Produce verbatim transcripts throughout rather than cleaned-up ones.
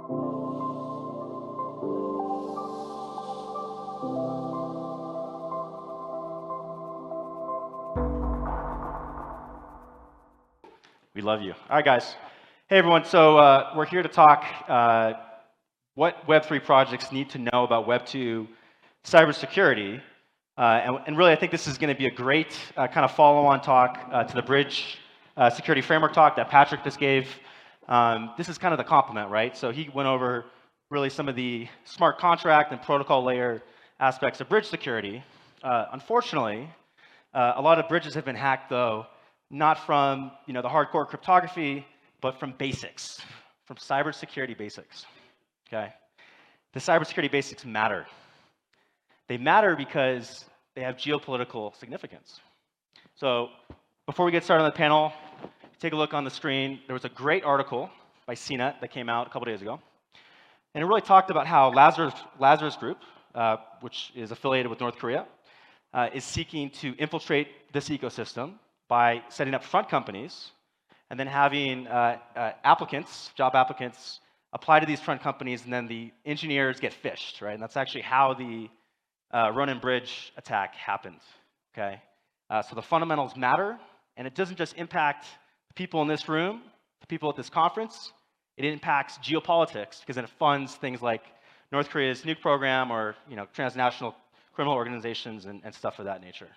We love you. All right, guys. Hey, everyone. So uh, we're here to talk uh, what Web three projects need to know about Web two cybersecurity. Uh, and, and really, I think this is going to be a great uh, kind of follow-on talk uh, to the Bridge uh, Security Framework talk that Patrick just gave. Um, this is kind of the complement, right? So he went over really some of the smart contract and protocol layer aspects of bridge security. Uh, unfortunately, uh, a lot of bridges have been hacked, though, not from you know the hardcore cryptography, but from basics, from cybersecurity basics. Okay, the cybersecurity basics matter. They matter because they have geopolitical significance. So before we get started on the panel, take a look on the screen. There was a great article by C net that came out a couple days ago, and it really talked about how Lazarus, Lazarus Group, uh, which is affiliated with North Korea, uh, is seeking to infiltrate this ecosystem by setting up front companies and then having uh, uh, applicants, job applicants, apply to these front companies, and then the engineers get phished, right? And that's actually how the uh, Ronin Bridge attack happened, okay? Uh, so the fundamentals matter, and it doesn't just impact the people in this room, the people at this conference, it impacts geopolitics because it funds things like North Korea's nuke program or you know, transnational criminal organizations and, and stuff of that nature.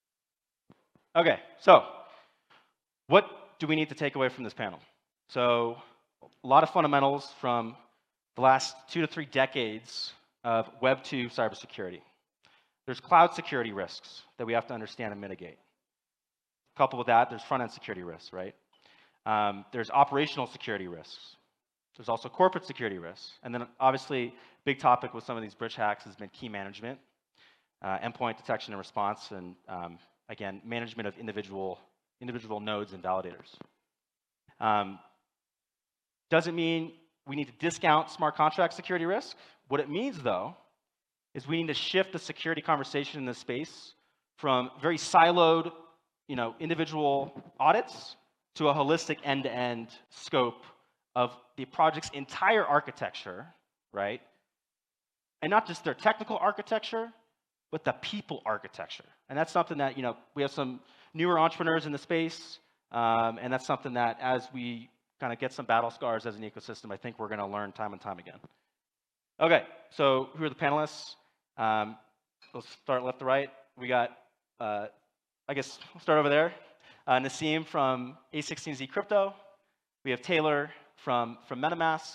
Okay, so what do we need to take away from this panel? So a lot of fundamentals from the last two to three decades of Web two cybersecurity. There's cloud security risks that we have to understand and mitigate. Coupled with that, there's front-end security risks, right? Um, there's operational security risks. There's also corporate security risks. And then obviously, big topic with some of these bridge hacks has been key management, uh, endpoint detection and response, and um, again, management of individual, individual nodes and validators. Um, doesn't mean we need to discount smart contract security risk. What it means, though, is we need to shift the security conversation in this space from very siloed, you know, individual audits to a holistic end-to-end scope of the project's entire architecture, right? And not just their technical architecture, but the people architecture. And that's something that, you know, we have some newer entrepreneurs in the space, um, and that's something that as we kind of get some battle scars as an ecosystem, I think we're going to learn time and time again. Okay, so who are the panelists? Um, let's start left to right. We got, uh, I guess, we'll start over there. Uh, Nassim from A sixteen Z Crypto. We have Taylor from, from MetaMask.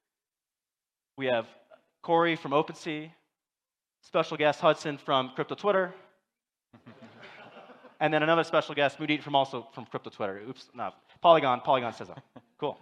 We have Corey from OpenSea. Special guest Hudson from Crypto Twitter. And then another special guest, Mudit from also from Crypto Twitter. Oops, no, Polygon, Polygon says that. Cool.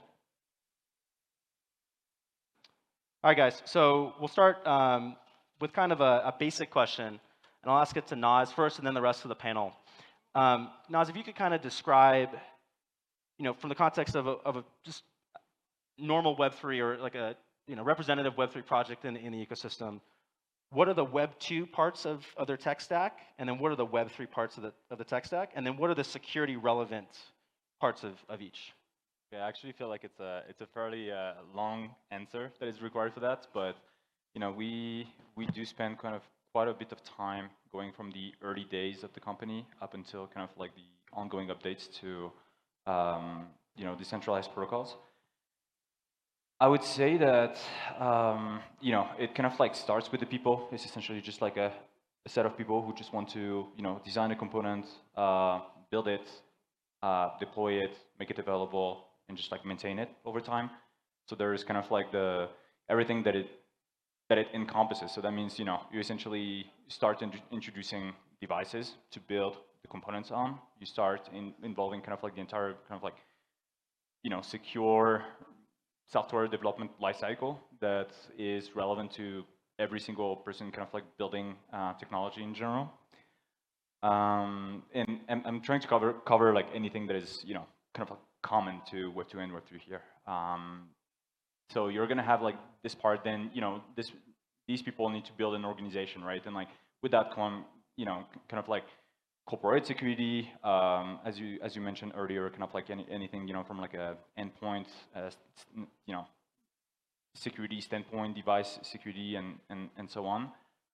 All right, guys, so we'll start um, with kind of a, a basic question, and I'll ask it to Naz first and then the rest of the panel. Um, Naz, if you could kind of describe, you know, from the context of a, of a just normal Web three or like a you know, representative Web three project in, in the ecosystem, what are the Web two parts of, of their tech stack, and then what are the Web three parts of the, of the tech stack, and then what are the security relevant parts of, of each? Yeah, I actually feel like it's a it's a fairly uh, long answer that is required for that, but you know we we do spend kind of quite a bit of time going from the early days of the company up until kind of like the ongoing updates to um, you know decentralized protocols. I would say that um, you know it kind of like starts with the people. It's essentially just like a, a set of people who just want to you know design a component, uh, build it, uh, deploy it, make it available, and just like maintain it over time. So there is kind of like the everything that it that it encompasses. So that means you know you essentially start in, introducing devices to build the components on. You start in, involving kind of like the entire kind of like you know secure software development lifecycle that is relevant to every single person kind of like building uh, technology in general. Um, and, and I'm trying to cover cover like anything that is you know kind of like common to Web two and Web three here. Um, so you're gonna have like this part. Then you know this these people need to build an organization, right? And like with that come you know kind of like corporate security, um, as you as you mentioned earlier, kind of like any, anything you know from like a endpoint, uh, you know, security standpoint, device security, and and and so on.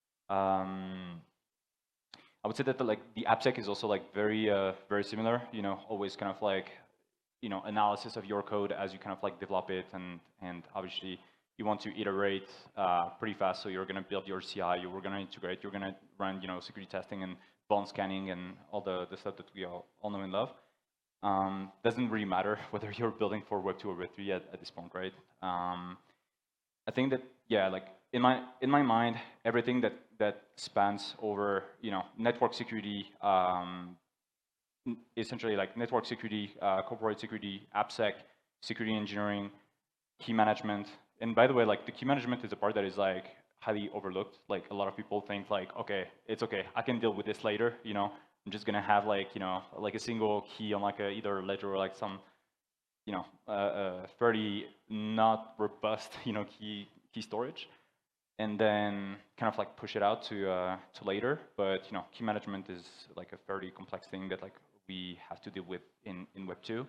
Um, I would say that the, like the AppSec is also like very uh, very similar. You know, always kind of like you know analysis of your code as you kind of like develop it, and and obviously you want to iterate uh, pretty fast. So you're going to build your C I, you're going to integrate, you're going to run you know security testing and bond scanning and all the the stuff that we all, all know and love. Um, doesn't really matter whether you're building for Web two or Web three at, at this point, right? Um, I think that yeah, like in my in my mind, everything that that spans over you know network security, um, essentially like network security, uh, corporate security, AppSec, security engineering, key management. And by the way, like the key management is a part that is like highly overlooked. Like a lot of people think like, okay, it's okay, I can deal with this later. You know, I'm just gonna have like you know like a single key on like a either a ledger or like some you know uh, uh, fairly not robust you know key key storage, and then kind of like push it out to uh, to later. But you know, key management is like a fairly complex thing that like we have to deal with in in Web two.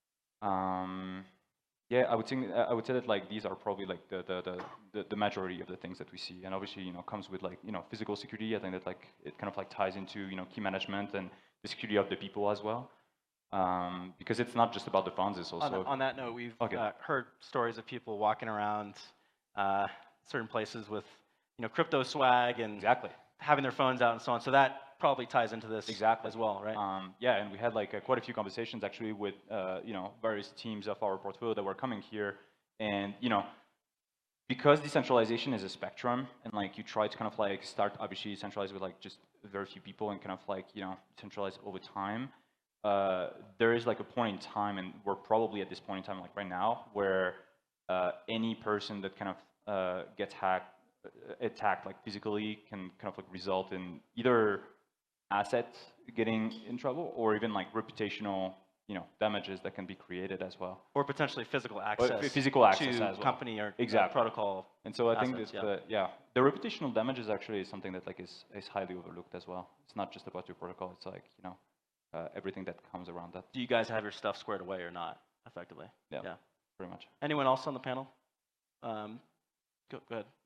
Um, Yeah, I would think I would say that like these are probably like the, the the the the majority of the things that we see, and obviously you know comes with like you know physical security. I think that like it kind of like ties into you know key management and the security of the people as well, um, because it's not just about the funds. It's also on, on that note, we've okay. uh, heard stories of people walking around uh, certain places with you know crypto swag and Exactly. having their phones out and so on. So that probably ties into this Exactly. as well, right? Um, yeah, and we had like uh, quite a few conversations actually with uh, you know various teams of our portfolio that were coming here, and you know because decentralization is a spectrum, and like you try to kind of like start obviously centralize with like just very few people and kind of like you know centralize over time. Uh, there is like a point in time, and we're probably at this point in time like right now where uh, any person that kind of uh, gets hacked, attacked like physically can kind of like result in either assets getting in trouble, or even like reputational, you know, damages that can be created as well. Or potentially physical access, physical access to as well. company or exactly. uh, protocol. And so I assets, think that yeah. The, yeah, the reputational damages actually is something that like is is highly overlooked as well. It's not just about your protocol. It's like you know uh, everything that comes around that. Do you guys have your stuff squared away or not? Effectively. Yeah. Yeah. Pretty much. Anyone else on the panel? Um, go, go ahead.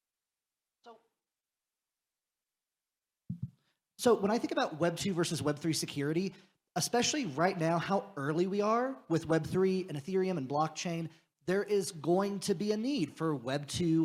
So when I think about Web two versus Web three security, especially right now, how early we are with Web three and Ethereum and blockchain, there is going to be a need for Web two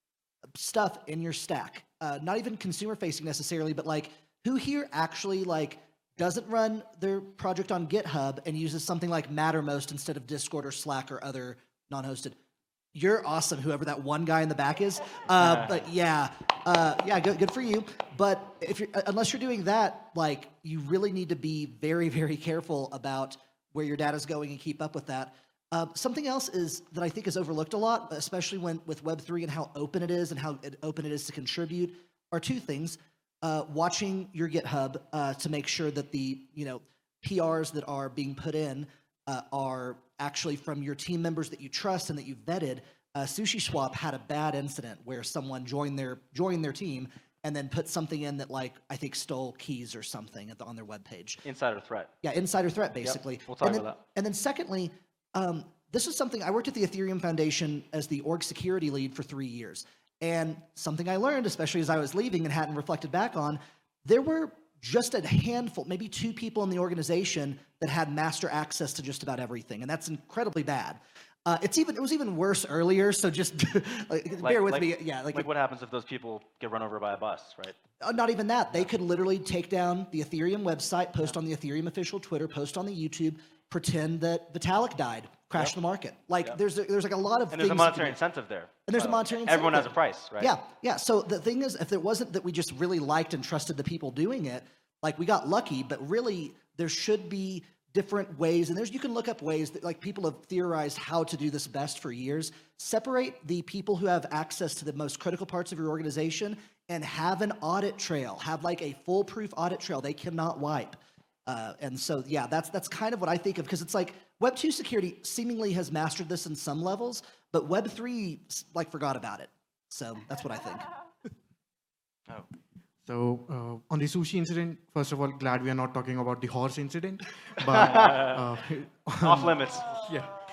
stuff in your stack. Uh, not even consumer facing necessarily, but like who here actually like doesn't run their project on GitHub and uses something like Mattermost instead of Discord or Slack or other non-hosted? You're awesome, whoever that one guy in the back is. Uh, but yeah, uh, yeah, good, good for you. But if you're, unless you're doing that, like you really need to be very, very careful about where your data is going and keep up with that. Uh, something else is that I think is overlooked a lot, especially when with Web three and how open it is and how open it is to contribute, are two things. Uh, watching your GitHub uh, to make sure that the you know P Rs that are being put in uh, are actually from your team members that you trust and that you've vetted. Uh, SushiSwap had a bad incident where someone joined their joined their team and then put something in that like I think stole keys or something at the, on their webpage. Insider threat. Yeah, insider threat basically. Yep. We'll talk and then, about that. And then secondly, um, this is something I worked at the Ethereum Foundation as the org security lead for three years. And something I learned, especially as I was leaving and hadn't reflected back on, there were just a handful, maybe two people in the organization that had master access to just about everything, and that's incredibly bad. Uh, it's even it was even worse earlier, so just like, Like, bear with like, me. Yeah, like, like what happens if those people get run over by a bus, right? uh, not even that. They could literally take down the Ethereum website, post on the Ethereum official Twitter, post on the YouTube, pretend that Vitalik died, crash Yep. the market. Like Yep. there's a, there's like a lot of And things. there's a that monetary can- incentive there. And there's a Uh, monetary Everyone has a incentive. price, right? Yeah, yeah. So the thing is, if it wasn't that we just really liked and trusted the people doing it, like we got lucky, but really there should be different ways, and there's you can look up ways that like people have theorized how to do this best for years. Separate the people who have access to the most critical parts of your organization and have an audit trail. Have like a foolproof audit trail they cannot wipe. Uh, and so, yeah, that's that's kind of what I think of, because it's like Web two security seemingly has mastered this in some levels, but Web three like forgot about it. So that's what I think. Oh. So uh, on the sushi incident, first of all, glad we are not talking about the horse incident, but uh, Off limits. yeah.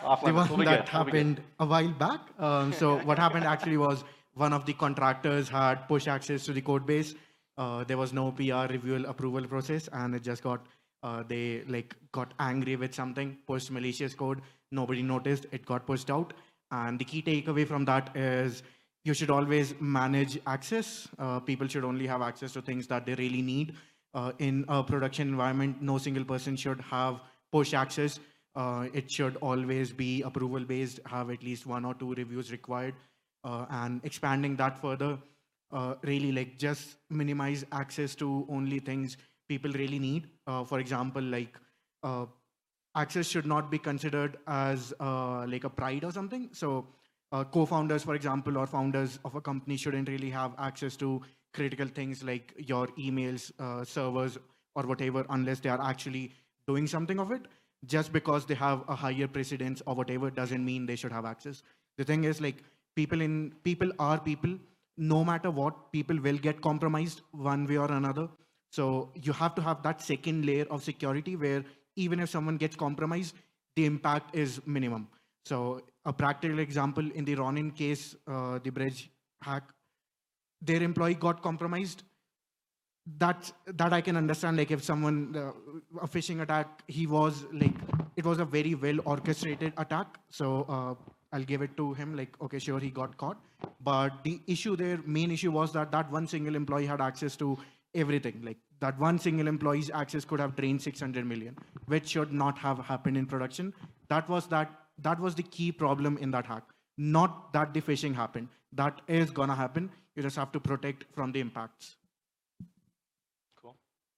Off the limits. one We'll be that good. We'll be good. happened a while back. Um, so what happened actually was one of the contractors had push access to the code base. Uh, there was no P R review approval process, and it just got uh, they like got angry with something, pushed malicious code. Nobody noticed. It got pushed out. And the key takeaway from that is you should always manage access. Uh, people should only have access to things that they really need. Uh, in a production environment, no single person should have push access. Uh, it should always be approval based, have at least one or two reviews required, uh, and expanding that further, uh, really like just minimize access to only things people really need. Uh, for example, like uh, access should not be considered as uh, like a pride or something. So uh, co-founders, for example, or founders of a company shouldn't really have access to critical things like your emails, uh, servers, or whatever, unless they are actually doing something of it. Just because they have a higher precedence or whatever doesn't mean they should have access. The thing is, like, people in people are people. No matter what, people will get compromised one way or another. So you have to have that second layer of security where even if someone gets compromised, the impact is minimum. So a practical example in the Ronin case, uh, the bridge hack, their employee got compromised. That that I can understand. Like if someone uh, a phishing attack, he was like it was a very well orchestrated attack. So uh, I'll give it to him. Like okay, sure, he got caught. But the issue there, main issue was that that one single employee had access to everything. Like that one single employee's access could have drained six hundred million, which should not have happened in production. That was that that was the key problem in that hack. Not that the phishing happened. That is gonna happen. You just have to protect from the impacts. Cool.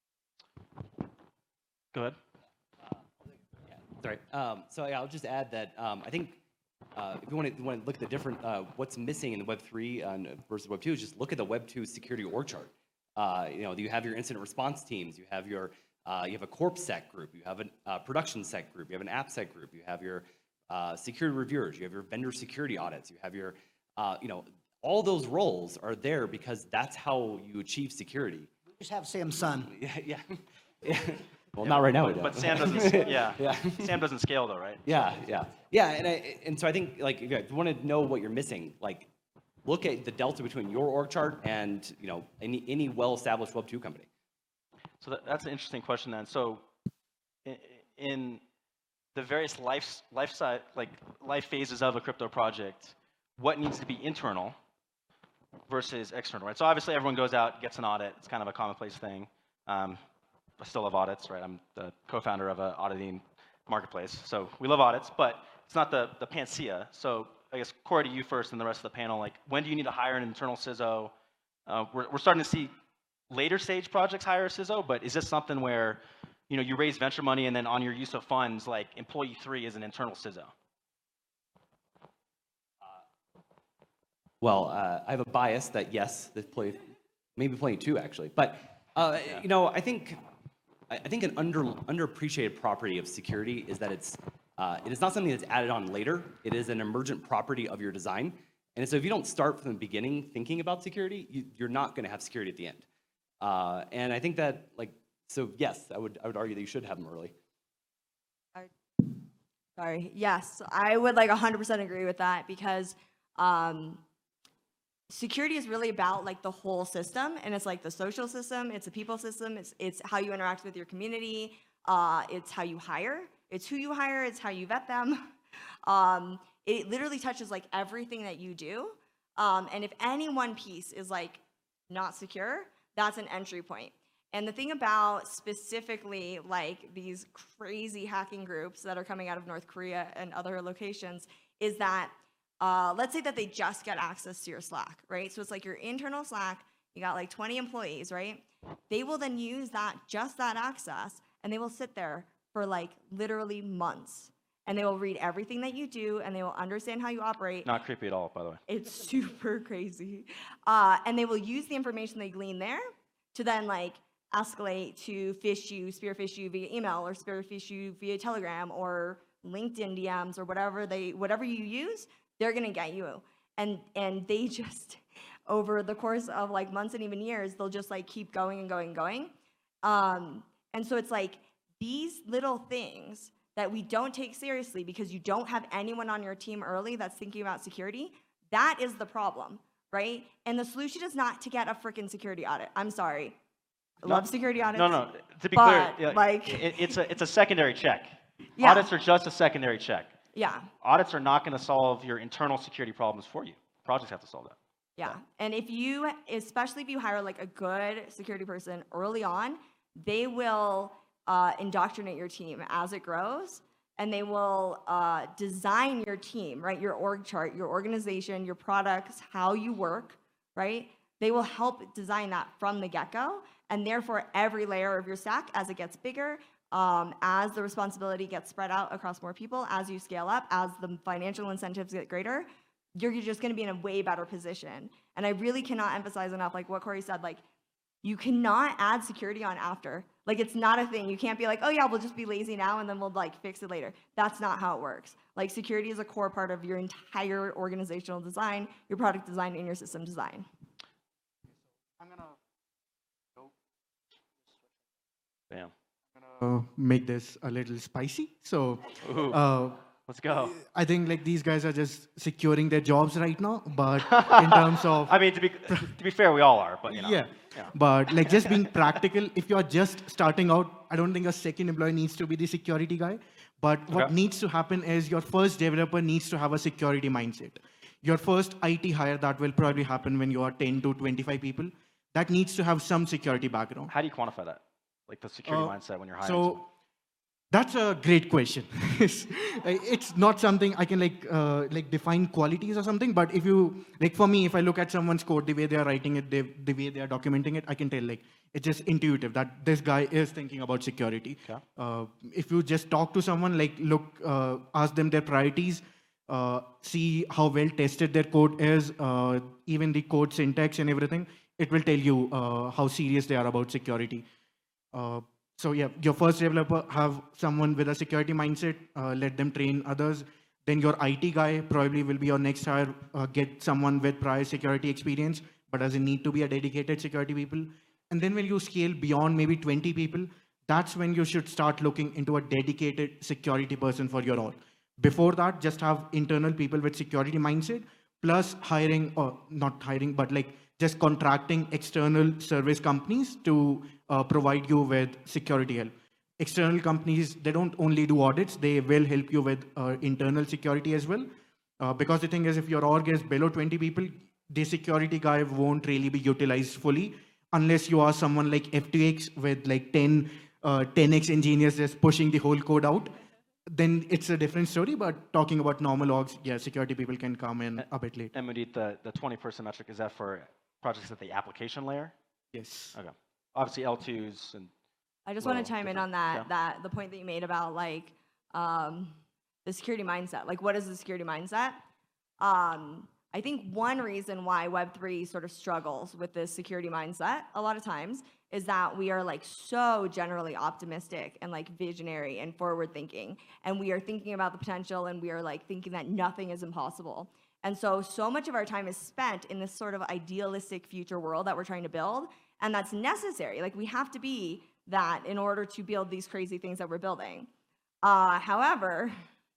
Go ahead. Yeah, sorry. Um, so yeah, I'll just add that um, I think uh, if you want to want to look at the different uh, what's missing in Web three and versus Web two, is just look at the Web two security org chart. Uh, you know, you have your incident response teams, you have your uh, you have a corpsec group, you have a uh, production sec group, you have an appsec group, you have your uh, security reviewers, you have your vendor security audits, you have your uh, you know, all those roles are there because that's how you achieve security. Just have Sam's son. Yeah, yeah. yeah. Well, not right now. But, but Sam doesn't. Yeah. Yeah. Sam doesn't scale though, right? Yeah, yeah, yeah. And I and so I think like if you want to know what you're missing, like look at the delta between your org chart and you know any any well-established Web two company. So that, that's an interesting question then. So in, in the various life life side like life phases of a crypto project, what needs to be internal versus external, right? So obviously everyone goes out, gets an audit. It's kind of a commonplace thing. Um, I still love audits, right? I'm the co-founder of an auditing marketplace. So we love audits, but it's not the, the panacea. So I guess, Corey, to you first and the rest of the panel, like when do you need to hire an internal C I S O? Uh, we're, we're starting to see later stage projects hire a C I S O, but is this something where, you know, you raise venture money and then on your use of funds, like employee three is an internal C I S O? Well, uh, I have a bias that yes, that play, maybe playing two actually, but uh, yeah. you know, I think I think an under underappreciated property of security is that it's uh, it is not something that's added on later. It is an emergent property of your design, and so if you don't start from the beginning thinking about security, you, you're not going to have security at the end. Uh, and I think that like so yes, I would I would argue that you should have them early. Sorry. Yes, I would like one hundred percent agree with that because. Um, Security is really about like the whole system, and it's like the social system, it's a people system, it's it's how you interact with your community, uh, it's how you hire, it's who you hire, it's how you vet them. Um, it literally touches like everything that you do, um, and if any one piece is like not secure, that's an entry point. And the thing about specifically like these crazy hacking groups that are coming out of North Korea and other locations is that Uh, let's say that they just get access to your Slack, right? So it's like your internal Slack, you got like twenty employees, right? They will then use that, just that access, and they will sit there for like literally months. And they will read everything that you do, and they will understand how you operate. Not creepy at all, by the way. It's super crazy. Uh, and they will use the information they glean there to then like escalate to phish you, spear phish you via email, or spear phish you via Telegram, or LinkedIn D Ms, or whatever they, whatever you use. They're gonna get you, and and they just over the course of like months and even years, they'll just like keep going and going and going, um, and so it's like these little things that we don't take seriously because you don't have anyone on your team early that's thinking about security, that is the problem, right? And the solution is not to get a freaking security audit. I'm sorry. I love security audits. No, no. To be but, clear, yeah, like, it, it's a it's a secondary check. Yeah. Audits are just a secondary check. yeah. Audits are not going to solve your internal security problems for you. Projects have to solve that. Yeah, and if you, especially if you hire like a good security person early on, they will uh, indoctrinate your team as it grows, and they will uh, design your team, right? Your org chart, your organization, your products, how you work, right? They will help design that from the get-go, and therefore every layer of your stack, as it gets bigger, um, as the responsibility gets spread out across more people, as you scale up, as the financial incentives get greater, you're just going to be in a way better position. And I really cannot emphasize enough, like what Corey said, like you cannot add security on after. Like it's not a thing. You can't be like, oh yeah, we'll just be lazy now and then we'll like fix it later. That's not how it works. Like security is a core part of your entire organizational design, your product design, and your system design. I'm gonna Bam. uh, make this a little spicy. So, Ooh. uh, Let's go. I think like these guys are just securing their jobs right now, but in terms of I mean, to be to be fair, we all are, but you know. yeah. Yeah. But like just being practical, if you're just starting out, I don't think a second employee needs to be the security guy. But what Okay. needs to happen is your first developer needs to have a security mindset. Your first I T hire that will probably happen when you are ten to twenty-five people. That needs to have some security background. How do you quantify that? Like the security Uh, mindset when you're hiring. someone? So that's a great question. it's it's not something I can like uh, like define qualities or something. But if you like, for me, if I look at someone's code, the way they are writing it, they, the way they are documenting it, I can tell like it's just intuitive that this guy is thinking about security. Okay. Uh, if you just talk to someone, like look, uh, ask them their priorities, uh, see how well tested their code is, uh, even the code syntax and everything, it will tell you uh, how serious they are about security. Uh, so yeah, your first developer have someone with a security mindset, uh, let them train others. Then your I T guy probably will be your next hire, uh, get someone with prior security experience, but doesn't need to be a dedicated security people. And then when you scale beyond maybe twenty people, that's when you should start looking into a dedicated security person for your org. Before that, just have internal people with security mindset, plus hiring, or not hiring, but like just contracting external service companies to uh, provide you with security help. External companies, they don't only do audits, they will help you with uh, internal security as well. Uh, because the thing is, if your org is below twenty people, the security guy won't really be utilized fully unless you are someone like F T X with like ten, uh, ten X engineers just pushing the whole code out. Then it's a different story, but talking about normal orgs, yeah, security people can come in a bit late. And Mudit, the the twenty person metric, is that for projects at the application layer? Yes. Okay. Obviously L twos and I just Well, want to chime in different- on that, yeah. that the point that you made about like um, the security mindset. Like, what is the security mindset? Um, I think one reason why Web three sort of struggles with this security mindset a lot of times is that we are like so generally optimistic and like visionary and forward thinking, and we are thinking about the potential, and we are like thinking that nothing is impossible. And so, so much of our time is spent in this sort of idealistic future world that we're trying to build, and that's necessary. Like, we have to be that in order to build these crazy things that we're building. Uh, however,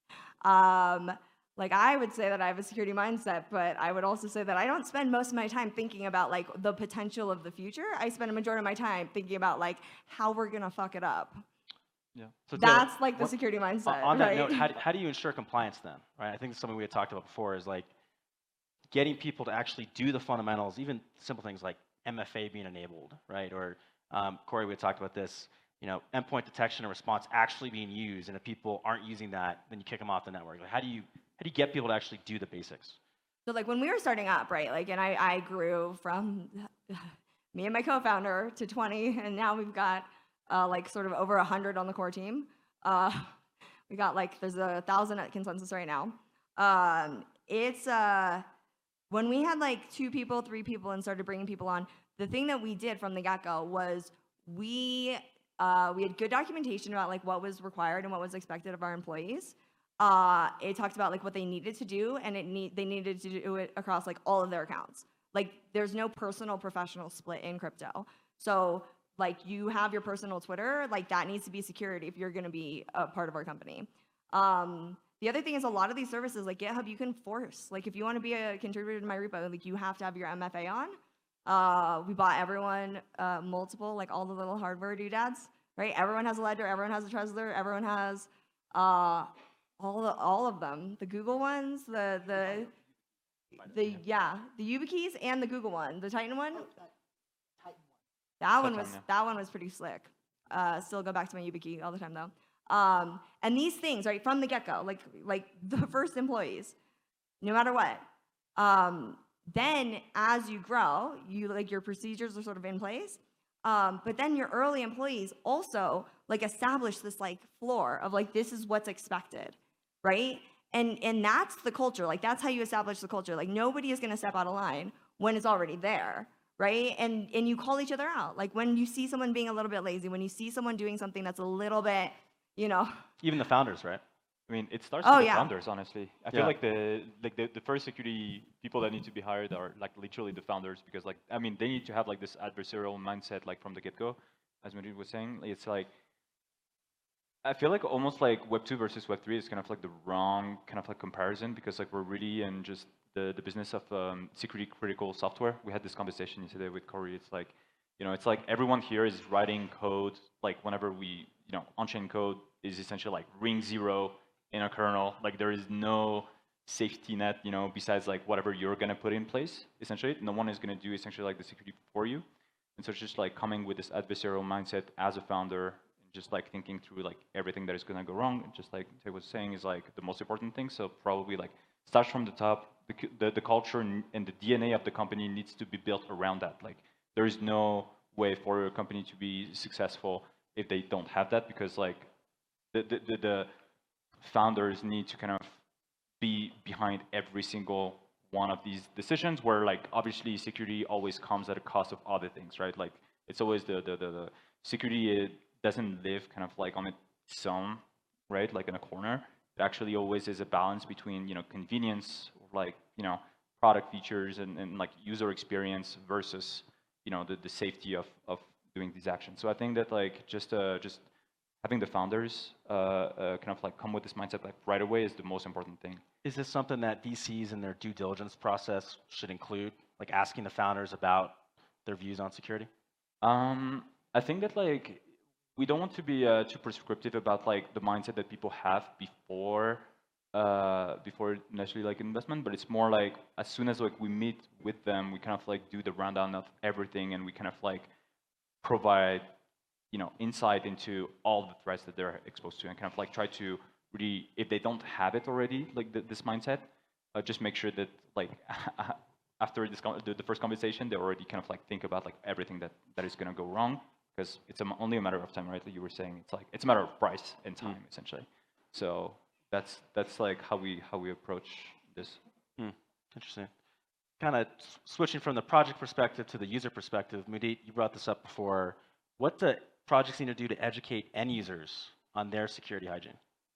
um, like I would say that I have a security mindset, but I would also say that I don't spend most of my time thinking about like the potential of the future. I spend a majority of my time thinking about like how we're gonna fuck it up. yeah. So Taylor, That's like the what- security on- mindset, On that right? note, how do, how do you ensure compliance then? Right. I think something we had talked about before is like getting people to actually do the fundamentals, even simple things like M F A being enabled, right? Or um, Corey, we had talked about this. You know, endpoint detection and response actually being used, and if people aren't using that, then you kick them off the network. Like, how do you how do you get people to actually do the basics? So like when we were starting up, right? Like, and I, I grew from me and my co-founder to twenty, and now we've got uh, like sort of over a hundred on the core team. Uh, we got like there's a thousand at Consensus right now. Um, it's uh, when we had like two people, three people, and started bringing people on. The thing that we did from the get-go was we uh, we had good documentation about like what was required and what was expected of our employees. Uh, it talked about like what they needed to do, and it need they needed to do it across like all of their accounts. Like there's no personal professional split in crypto. So like you have your personal Twitter, like that needs to be security if you're going to be a part of our company. Um, the other thing is a lot of these services like GitHub, you can force, like if you want to be a contributor to my repo, like you have to have your M F A on. Uh, we bought everyone uh, multiple, like all the little hardware doodads, right? Everyone has a Ledger, everyone has a Trezor, everyone has uh, all the, all of them. The Google ones, the the the yeah, the YubiKeys and the Google one, the Titan one. That one Titan, was yeah. that one was pretty slick. Uh, still go back to my YubiKey all the time though. Um, and these things, right, from the get-go, like like the first employees, no matter what. Um, then as you grow, you like your procedures are sort of in place. Um, but then your early employees also like establish this like floor of like this is what's expected, right? And and that's the culture. Like that's how you establish the culture. Like nobody is going to step out of line when it's already there, right? And and you call each other out. Like when you see someone being a little bit lazy, when you see someone doing something that's a little bit, you know. Even the founders, right? I mean, it starts Oh, with the yeah. founders, honestly. I feel Yeah. like the like the, the first security people that need to be hired are like literally the founders because like I mean they need to have like this adversarial mindset like from the get-go, as Madrid was saying. It's like I feel like almost like Web two versus Web three is kind of like the wrong kind of like comparison because like we're really in just the, the business of um, security critical software. We had this conversation yesterday with Corey. It's like, you know, it's like everyone here is writing code. Like whenever we, you know, on-chain code is essentially like ring zero in a kernel. Like there is no safety net, you know, besides like whatever you're gonna put in place. Essentially, no one is gonna do essentially like the security for you. And so it's just like coming with this adversarial mindset as a founder, just like thinking through like everything that is gonna go wrong. Just like Tay was saying, is like the most important thing. So probably like starts from the top. The the, the culture and, and the D N A of the company needs to be built around that. Like there is no way for a company to be successful if they don't have that, because like the the the, the founders need to kind of be behind every single one of these decisions, where like obviously security always comes at a cost of other things, right? Like it's always the the the, the security it doesn't live kind of like on its own, right? Like in a corner. It actually always is a balance between, you know, convenience, like, you know, product features and, and like user experience versus, you know, the, the safety of, of doing these actions. So I think that like just uh, just having the founders uh, uh, kind of like come with this mindset like right away is the most important thing. Is this something that V Cs in their due diligence process should include, like asking the founders about their views on security? Um, I think that like we don't want to be uh, too prescriptive about like the mindset that people have before uh, before necessarily like investment, but it's more like as soon as like we meet with them, we kind of like do the rundown of everything, and we kind of like provide, you know, insight into all the threats that they're exposed to, and kind of like try to really, if they don't have it already, like the, this mindset, uh, just make sure that like after this con the, the first conversation, they already kind of like think about like everything that that is going to go wrong, because it's a, only a matter of time, right? Like you were saying, it's like it's a matter of price and time, mm. essentially. So that's that's like how we how we approach this. Hmm. Interesting. Kind of switching from the project perspective to the user perspective, Mudit, you brought this up before. What do projects need to do to educate end users on their security hygiene?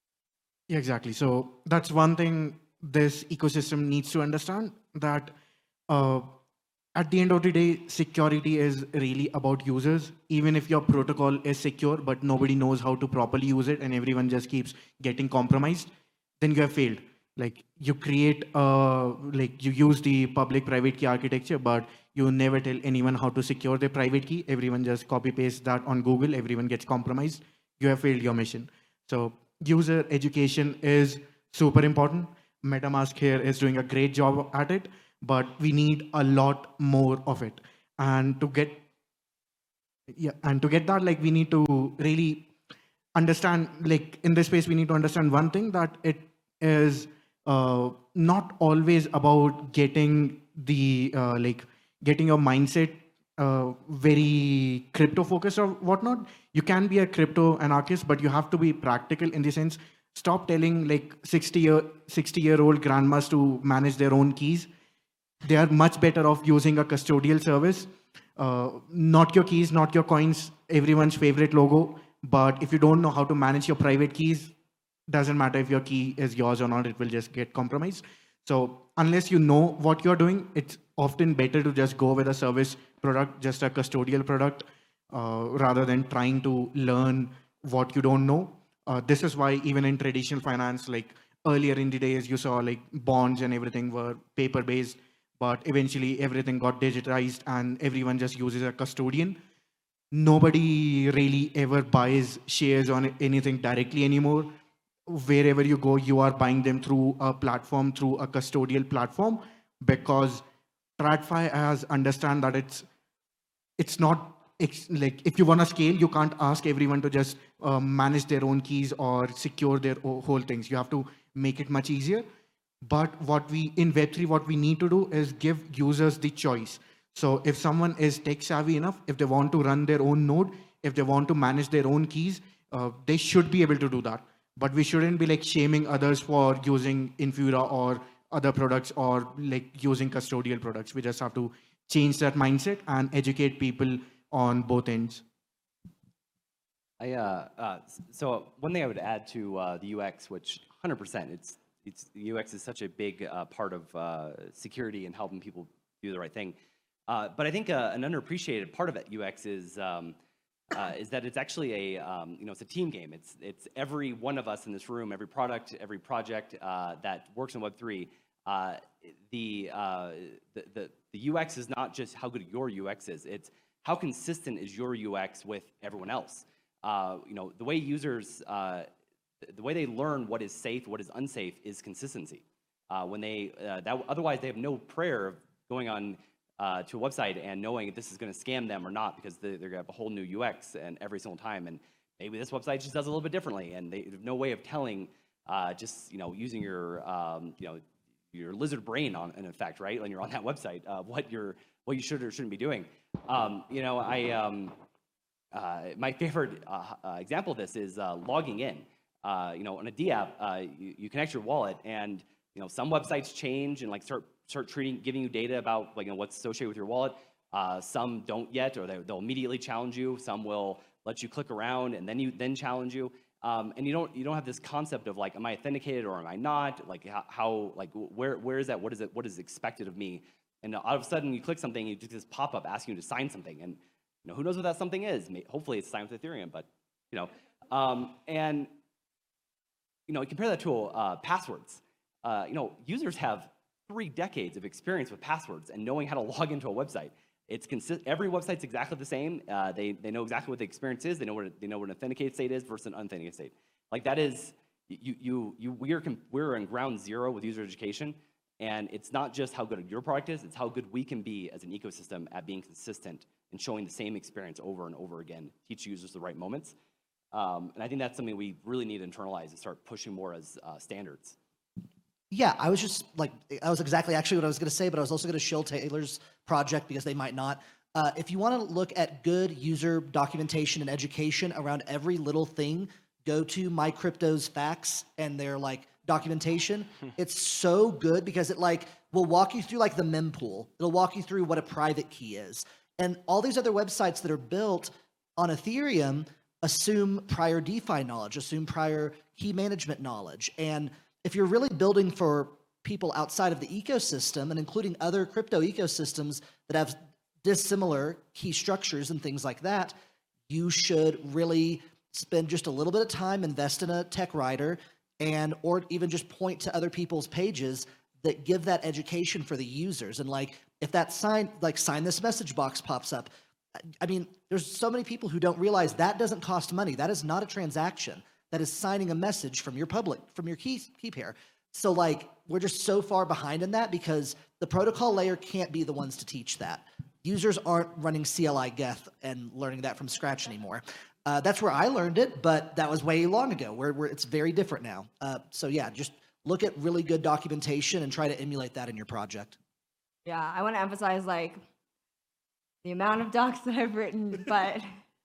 Yeah, exactly. So that's one thing this ecosystem needs to understand, that uh, at the end of the day, security is really about users. Even if your protocol is secure, but nobody knows how to properly use it and everyone just keeps getting compromised, then you have failed. Like you create, uh, like you use the public private key architecture, but you never tell anyone how to secure their private key. Everyone just copy paste that on Google. Everyone gets compromised. You have failed your mission. So user education is super important. MetaMask here is doing a great job at it, but we need a lot more of it. And to get, yeah, and to get that, like we need to really understand, like in this space, we need to understand one thing, that it is uh, not always about getting the, uh, like getting your mindset uh, very crypto focused or whatnot. You can be a crypto anarchist, but you have to be practical in the sense, stop telling like sixty year, sixty year old grandmas to manage their own keys. They are much better off using a custodial service. Uh, not your keys, not your coins, everyone's favorite logo. But if you don't know how to manage your private keys, doesn't matter if your key is yours or not, it will just get compromised. So unless you know what you're doing, it's often better to just go with a service product, just a custodial product, uh, rather than trying to learn what you don't know. Uh, this is why even in traditional finance, like earlier in the days, you saw like bonds and everything were paper based, but eventually everything got digitized and everyone just uses a custodian. Nobody really ever buys shares on anything directly anymore. Wherever you go, you are buying them through a platform, through a custodial platform, because TradFi has understand that it's it's not ex- like if you want to scale, you can't ask everyone to just uh, manage their own keys or secure their o- whole things. You have to make it much easier. But what we in Web three, what we need to do is give users the choice. So if someone is tech savvy enough, if they want to run their own node, if they want to manage their own keys, uh, they should be able to do that. But we shouldn't be like shaming others for using Infura or other products or like using custodial products. We just have to change that mindset and educate people on both ends. I, uh, uh, s- so one thing I would add to uh, the U X, which one hundred percent, it's, it's, U X is such a big uh, part of uh, security and helping people do the right thing. Uh, but I think uh, an underappreciated part of it, U X is, um, uh, is that it's actually a, um, you know, it's a team game. It's, it's every one of us in this room, every product, every project uh, that works in Web three, uh, the, uh, the, the, the U X is not just how good your U X is, it's how consistent is your U X with everyone else. Uh, you know, the way users, uh, the way they learn what is safe, what is unsafe is consistency. Uh, when they, uh, that, otherwise they have no prayer of going on uh, to a website and knowing if this is going to scam them or not, because they, they're going to have a whole new U X and every single time, and maybe this website just does a little bit differently, and they have no way of telling, uh, just, you know, using your, um, you know, your lizard brain on, in effect, right, when you're on that website, uh, what you're, what you should or shouldn't be doing. Um, you know, I, um, uh, my favorite uh, uh, example of this is uh, logging in. Uh, you know, on a D app, uh, you, you connect your wallet, and you know, some websites change and like start start treating, giving you data about like you know what's associated with your wallet. Uh, some don't yet, or they, they'll immediately challenge you. Some will let you click around and then you then challenge you. Um, and you don't you don't have this concept of like, am I authenticated or am I not? Like how, how like where where is that? What is it? What is expected of me? And all of a sudden, you click something, you get this pop up asking you to sign something, and you know who knows what that something is? May, hopefully, it's signed with Ethereum, but you know, um, and you know, compare that to uh, passwords. Uh, you know, users have three decades of experience with passwords and knowing how to log into a website. It's consist every website's exactly the same. Uh, they they know exactly what the experience is. They know what they know what an authenticated state is versus an unauthenticated state. Like that is you you you we are we're in ground zero with user education, and it's not just how good your product is. It's how good we can be as an ecosystem at being consistent and showing the same experience over and over again. Teach users the right moments. Um, and I think that's something we really need to internalize and start pushing more as uh, standards. Yeah, I was just like, that was exactly actually what I was going to say, but I was also going to shill Taylor's project because they might not. Uh, if you want to look at good user documentation and education around every little thing, go to MyCrypto's facts and their like documentation. It's so good because it like will walk you through like the mempool. It'll walk you through what a private key is. And all these other websites that are built on Ethereum assume prior DeFi knowledge, assume prior key management knowledge. And if you're really building for people outside of the ecosystem and including other crypto ecosystems that have dissimilar key structures and things like that, you should really spend just a little bit of time, invest in a tech writer, and or even just point to other people's pages that give that education for the users. And like, if that sign, like sign this message box pops up, I mean, there's so many people who don't realize that doesn't cost money. That is not a transaction. That is signing a message from your public, from your key, key pair. So like, we're just so far behind in that because the protocol layer can't be the ones to teach that. Users aren't running C L I Geth and learning that from scratch anymore. Uh, that's where I learned it, but that was way long ago, where, where it's very different now. Uh, so yeah, just look at really good documentation and try to emulate that in your project. Yeah, I want to emphasize like the amount of docs that I've written, but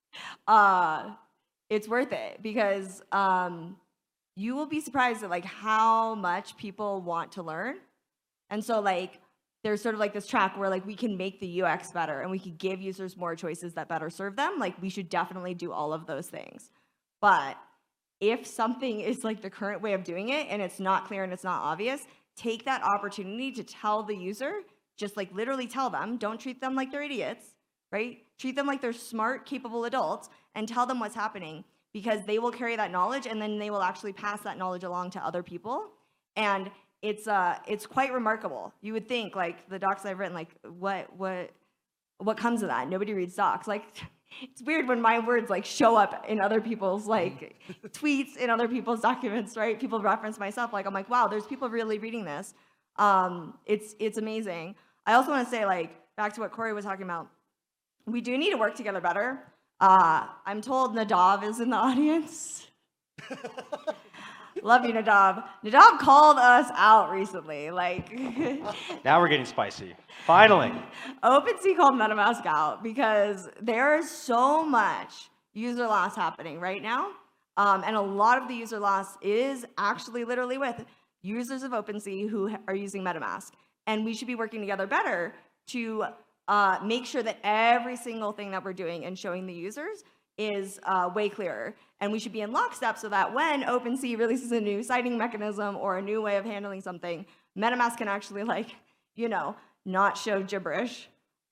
uh, it's worth it because um, you will be surprised at like how much people want to learn. And so like there's sort of like this track where like we can make the U X better and we can give users more choices that better serve them. Like we should definitely do all of those things. But if something is like the current way of doing it and it's not clear and it's not obvious, take that opportunity to tell the user, just like literally tell them, don't treat them like they're idiots, right? Treat them like they're smart, capable adults and tell them what's happening. because they will carry that knowledge and then they will actually pass that knowledge along to other people. And it's uh it's quite remarkable. You would think like the docs I've written, like what what what comes of that? Nobody reads docs. Like it's weird when my words like show up in other people's like tweets, in other people's documents, right? People reference my stuff. Like I'm like, wow, there's people really reading this. Um, it's it's amazing. I also want to say, like, back to what Corey was talking about, we do need to work together better. Uh, I'm told Nadav is in the audience. Love you, Nadav. Nadav called us out recently. Like, Now we're getting spicy. Finally. OpenSea called MetaMask out because there is so much user loss happening right now. Um, and a lot of the user loss is actually literally with users of OpenSea who are using MetaMask. And we should be working together better to uh, make sure that every single thing that we're doing and showing the users is uh, way clearer. And we should be in lockstep so that when OpenSea releases a new citing mechanism or a new way of handling something, MetaMask can actually, like, you know, not show gibberish.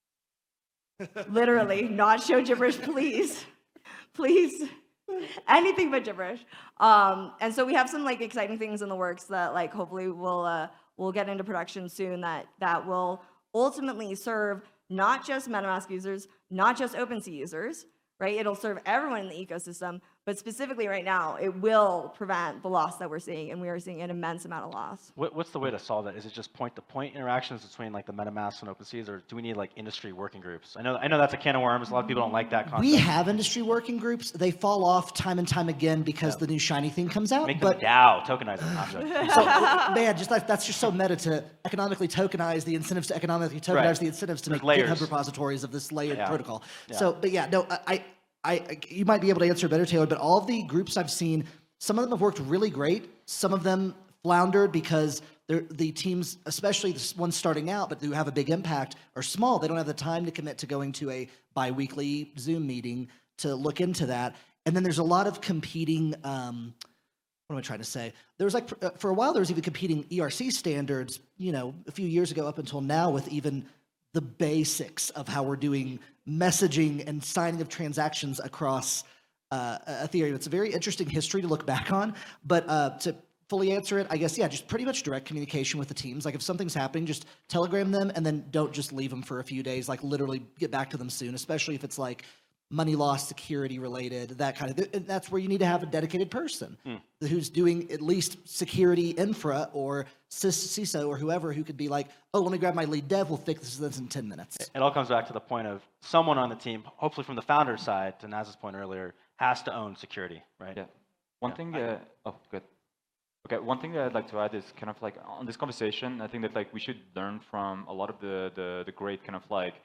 Literally, not show gibberish, please. Please. Anything but gibberish. Um, and so we have some like exciting things in the works that like hopefully we'll uh, we'll get into production soon that that will ultimately serve not just MetaMask users, not just OpenSea users, right? It'll serve everyone in the ecosystem, but specifically right now, it will prevent the loss that we're seeing, and we are seeing an immense amount of loss. What, what's the way to solve that? Is it just point-to-point interactions between like the MetaMask and OpenSeas, or do we need like industry working groups? I know, I know that's a can of worms. A lot of people don't like that concept. We have industry working groups. They fall off time and time again because Yeah. the new shiny thing comes out. Make them but DAO, tokenize them. I'm joking. so, man, just like that's just so meta to economically tokenize the incentives to economically tokenize Right. the incentives to There's make layers. GitHub repositories of this layered Yeah. protocol. Yeah. So, but yeah, no, I, I, you might be able to answer better, Taylor. But all of the groups I've seen, some of them have worked really great. Some of them floundered because they're, the teams, especially the ones starting out, but who have a big impact, are small. They don't have the time to commit to going to a bi-weekly Zoom meeting to look into that. And then there's a lot of competing. Um, what am I trying to say? There was like for, uh, for a while there was even competing E R C standards. You know, a few years ago up until now, with even the basics of how we're doing messaging and signing of transactions across uh, Ethereum. It's a very interesting history to look back on, but uh, to fully answer it, I guess, yeah, just pretty much direct communication with the teams. Like if something's happening, just telegram them and then don't just leave them for a few days, like literally get back to them soon, especially if it's like money loss, security related, that kind of, and that's where you need to have a dedicated person Hmm. who's doing at least security infra or C I S O or whoever who could be like, oh, let me grab my lead dev, we'll fix this in ten minutes. It all comes back to the point of someone on the team, hopefully from the founder side, to Naz's point earlier, has to own security, right? Yeah. One Yeah, thing. I- Uh, oh, good. Okay. One thing that I'd like to add is kind of like on this conversation. I think that like we should learn from a lot of the the, the great kind of like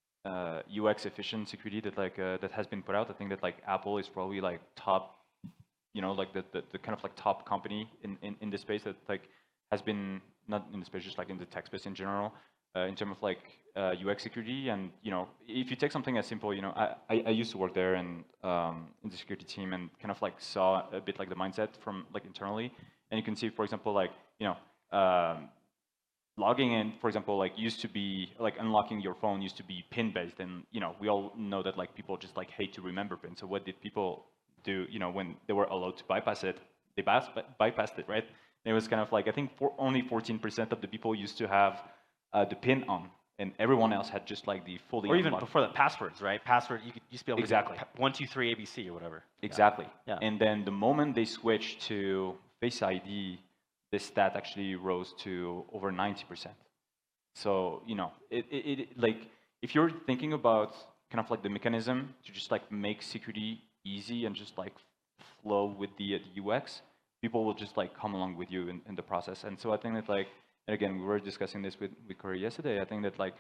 uh, U X efficient security that like uh, that has been put out. I think that like Apple is probably like top, you know, like the the, the kind of like top company in, in in the space that like has been not in the space, just like in the tech space in general. Uh, in terms of like uh, U X security, and you know, if you take something as simple, you know, I, I, I used to work there and um, in the security team, and kind of like saw a bit like the mindset from like internally, and you can see, for example, like you know, um, logging in, for example, like used to be like unlocking your phone used to be pin based, and you know, we all know that like people just like hate to remember pins. So what did people do? You know, when they were allowed to bypass it, they bypass, bypassed it, right? And it was kind of like I think for only fourteen percent of the people used to have Uh, the pin on, and everyone else had just like the fully Or even unlocked. before that, passwords, right? Password, you could used to be able Exactly. to do one, two, three, A B C or whatever. Exactly. Yeah. And then the moment they switched to Face I D, this stat actually rose to over ninety percent. So you know, it, it, it like if you're thinking about kind of like the mechanism to just like make security easy and just like flow with the, uh, the U X, people will just like come along with you in, in the process. And so I think that like. And again, we were discussing this with, with Corey yesterday. I think that like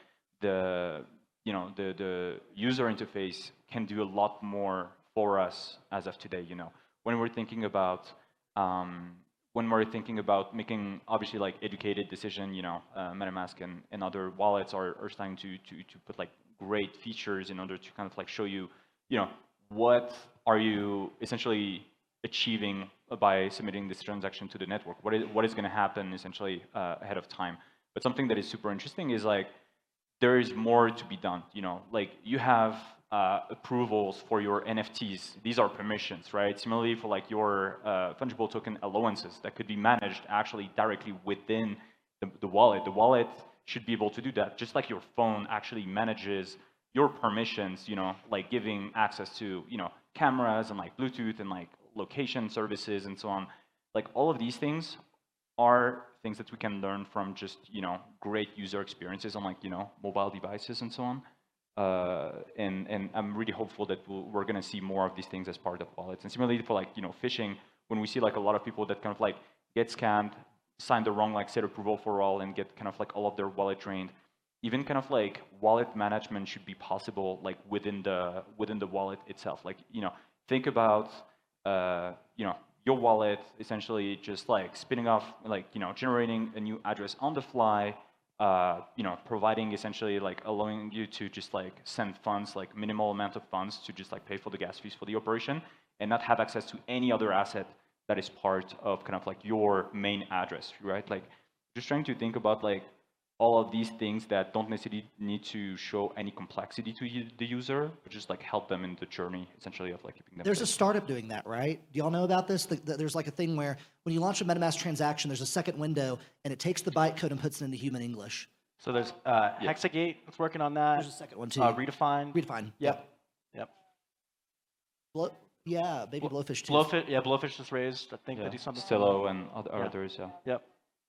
the you know the the user interface can do a lot more for us as of today. You know, when we're thinking about um, when we're thinking about making obviously like educated decision. You know, uh, MetaMask and, and other wallets are, are starting to to to put like great features in order to kind of like show you you know what are you essentially achieving by submitting this transaction to the network. What is what is going to happen essentially uh, ahead of time. But something that is super interesting is like there is more to be done. You know, like you have uh, approvals for your N F Ts. These are permissions, right? Similarly for like your uh, fungible token allowances that could be managed actually directly within the, the wallet. The wallet should be able to do that, just like your phone actually manages your permissions, you know, like giving access to, you know, cameras and like Bluetooth and like location services and so on. Like all of these things are things that we can learn from just, you know, great user experiences on like, you know, mobile devices and so on. Uh, and, and I'm really hopeful that we'll, we're going to see more of these things as part of wallets. And similarly for like, you know, phishing, when we see like a lot of people that kind of like get scammed, sign the wrong like set approval for all and get kind of like all of their wallet drained, even kind of like wallet management should be possible like within the within the wallet itself. Like, you know, think about, uh, you know, your wallet essentially just like spinning off, like, you know, generating a new address on the fly, uh, you know, providing essentially like allowing you to just like send funds, like minimal amount of funds to just like pay for the gas fees for the operation and not have access to any other asset that is part of kind of like your main address, right? Like just trying to think about like all of these things that don't necessarily need to show any complexity to you, the user, but just like help them in the journey, essentially, of like keeping them There's a safe. startup doing that, right? Do y'all know about this? The, the, there's like a thing where when you launch a MetaMask transaction, there's a second window, and it takes the bytecode and puts it into human English. So there's uh, Yeah. Hexagate that's working on that. There's a second one too. Uh, Redefine. Redefine. Yep. Yep. Blow, yeah, baby blowfish too. Blowfish. Yeah, Blowfish just raised. I think Yeah. they do something. Stillo and other, Yeah. others, yeah. Yep.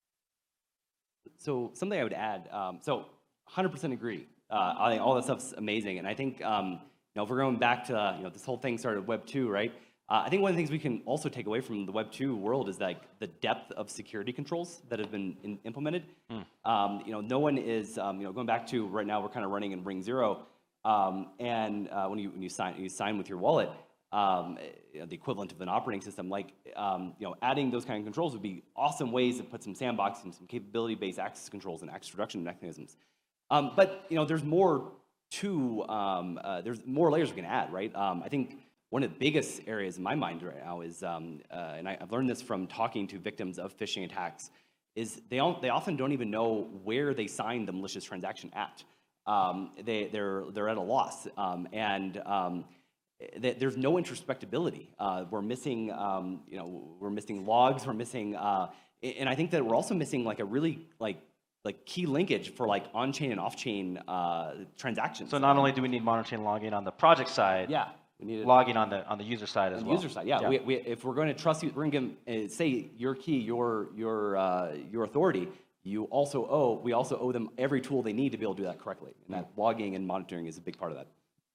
So something I would add, um, so one hundred percent agree. Uh, I think all that stuff's amazing, and I think um, you know if we're going back to uh, you know this whole thing started Web two, right? Uh, I think one of the things we can also take away from the Web two world is like the depth of security controls that have been in, implemented. Mm. Um, you know, no one is um, you know going back to right now we're kind of running in Ring Zero, um, and uh, when you when you sign you sign with your wallet. Um, you know, the equivalent of an operating system, like um, you know, adding those kind of controls would be awesome ways to put some sandboxing, some capability-based access controls and access reduction mechanisms. Um, but you know, there's more to um, uh, there's more layers we can add, right? Um, I think one of the biggest areas in my mind right now is, um, uh, and I, I've learned this from talking to victims of phishing attacks, is they all, they often don't even know where they signed the malicious transaction at. Um, they they're they're at a loss, um, and um, there's no introspectability. Uh, we're missing, um, you know, we're missing logs. We're missing, uh, and I think that we're also missing like a really like like key linkage for like on-chain and off-chain uh, transactions. So not only do we need monochain logging on the project side, yeah, we need it logging on the on the user side as on the well. user side. Yeah, Yeah. We, we, if we're going to trust you, we're going to give them, uh, say your key, your your uh, your authority. You also owe. We also owe them every tool they need to be able to do that correctly. And that logging and monitoring is a big part of that.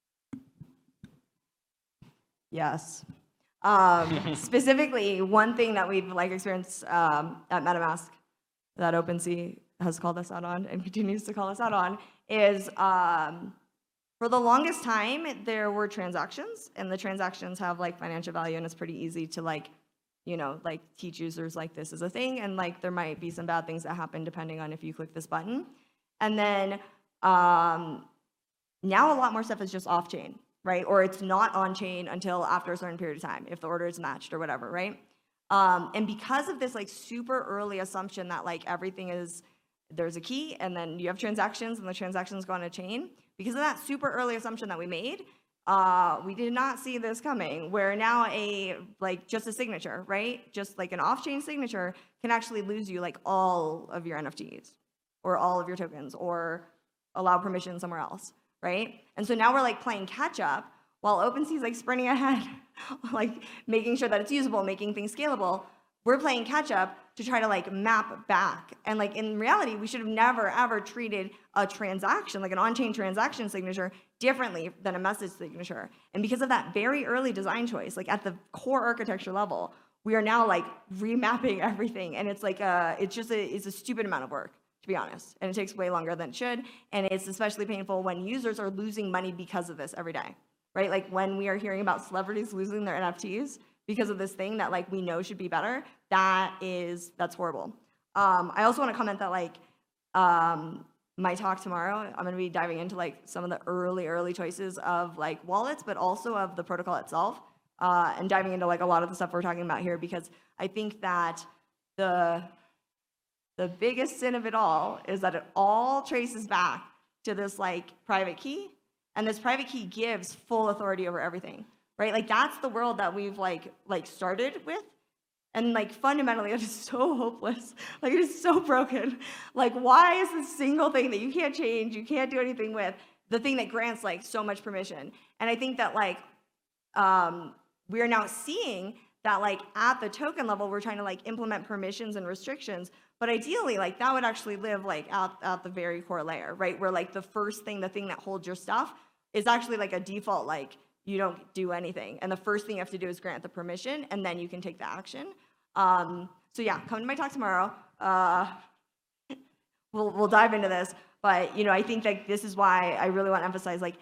Yes. Um, specifically, one thing that we've like experienced um, at MetaMask that OpenSea has called us out on and continues to call us out on is um, for the longest time there were transactions, and the transactions have like financial value, and it's pretty easy to like, you know, like teach users like this is a thing, and like there might be some bad things that happen depending on if you click this button, and then um, now a lot more stuff is just off chain. Right? Or it's not on chain until after a certain period of time, if the order is matched or whatever, right? Um, and because of this like super early assumption that like everything is, there's a key and then you have transactions and the transactions go on a chain, because of that super early assumption that we made, uh, we did not see this coming, where now a, like just a signature, right? Just like an off-chain signature can actually lose you like all of your N F Ts or all of your tokens or allow permission somewhere else. Right? And so now we're like playing catch up while OpenSea is like sprinting ahead, like making sure that it's usable, making things scalable. We're playing catch up to try to like map back. And like in reality, we should have never ever treated a transaction, like an on-chain transaction signature, differently than a message signature. And because of that very early design choice, like at the core architecture level, we are now like remapping everything. And it's like a, it's just a, it's a stupid amount of work, to be honest. And it takes way longer than it should. And it's especially painful when users are losing money because of this every day, right? Like when we are hearing about celebrities losing their N F Ts because of this thing that like we know should be better, that is, that's horrible. Um, I also want to comment that like um, my talk tomorrow, I'm going to be diving into like some of the early, early choices of like wallets, but also of the protocol itself, uh, and diving into like a lot of the stuff we're talking about here, because I think that the The biggest sin of it all is that it all traces back to this like private key and this private key gives full authority over everything, right? Like that's the world that we've like like started with. And like fundamentally, it is so hopeless. Like it is so broken. Like why is this single thing that you can't change, you can't do anything with, the thing that grants like so much permission? And I think that like um, we are now seeing that like at the token level, we're trying to like implement permissions and restrictions. But ideally, like that would actually live like at, at the very core layer, right? Where like the first thing, the thing that holds your stuff is actually like a default, like you don't do anything. And the first thing you have to do is grant the permission, and then you can take the action. Um, so yeah, come to my talk tomorrow. Uh, we'll, we'll dive into this. But, you know, I think that this is why I really want to emphasize, like,